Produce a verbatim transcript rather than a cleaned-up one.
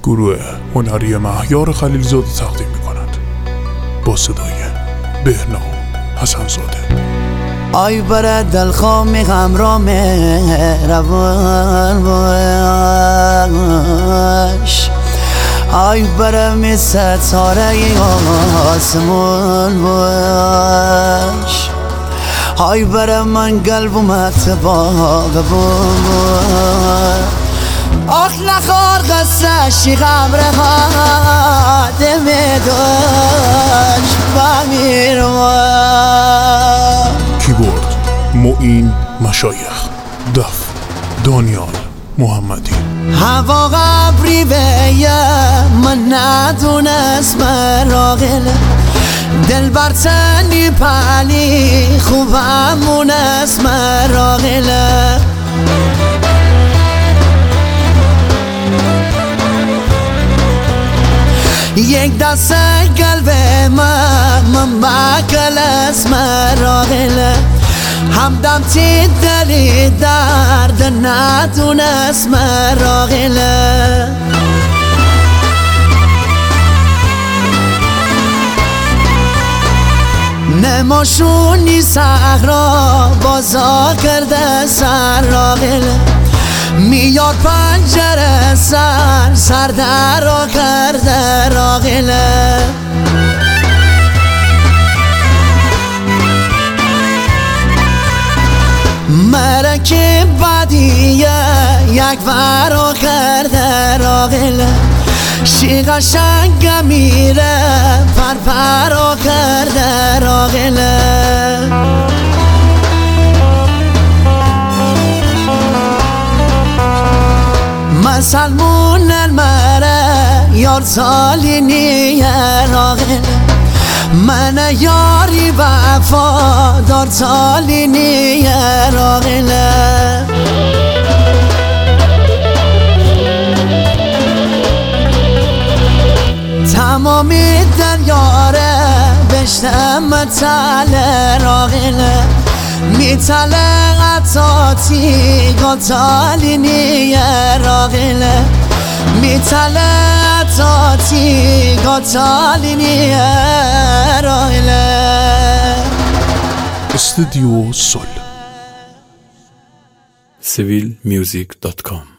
گروه هنری مهیار خلیلزاده تقدیم می‌کند با صدای بهنام حسن‌زاده. آی بر دلخواه میخم را مهربان باش، آی برم ستاره آسمان باش، آی برم من قلبم اتباق باش. آخ نخور قصه شیغم رها دمی داشت بمیر باش. کیبورد معین مشایخ، دف دانیال محمدی. هوا قبری به من ندونست مراغله، دل برتنی پلی خوبمونست مراغله. یک دست قلب من من بکل است مراغله، همدم تی دلی درد ندونست مراغله. نماشونی صحرا بازا کرده سراغله، میاد پنجره سر سر در را کرده راغله. مرکه بدیه یک ورا کرده راغله، شی قشنگ میره پر پرا کرده راغله. سلمون المره یار سالی نیه راغله، من یاری وفادار سالی نیه راغله. تمامی دریاره بشتم متعله راغله، میتله قطاتی قطالی نیه راغله، میتله قطاتی قطالی نیه راغله. استودیو سول سیویل میوزیک دات کام